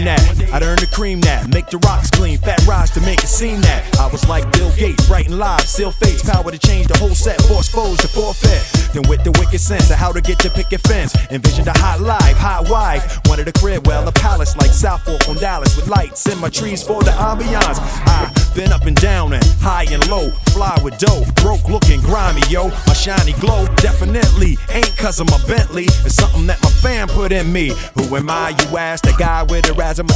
that. I'd earn the cream that, make the rocks clean, fat rise to make it seem that I was like Bill Gates, writing live, seal fates, power to change the whole set, force foes to forfeit. Then with the wicked sense of how to get to picket fence, envisioned a hot life, hot wife, wanted a crib, well a palace like South Fork on Dallas, with lights in my trees for the ambiance. I've been up and down and high and low, fly with dough, broke looking grimy, yo. My shiny glow definitely ain't cause of my Bentley, it's something that my fam put in me. Who am I, you ask? The guy with the razzle